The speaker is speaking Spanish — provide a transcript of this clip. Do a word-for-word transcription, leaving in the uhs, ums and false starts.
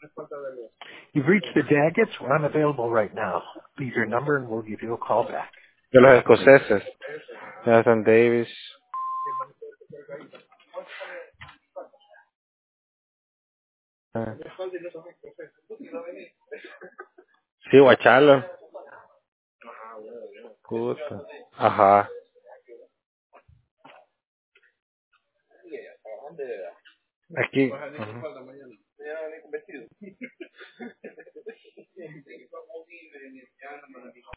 You've reached the Daggets. We're unavailable right now. Leave your number and we'll give you a call back. De los escoceses. Jonathan Davis. Ah. Sí, guacharlo. Puta. Ajá. Aquí. Ajá.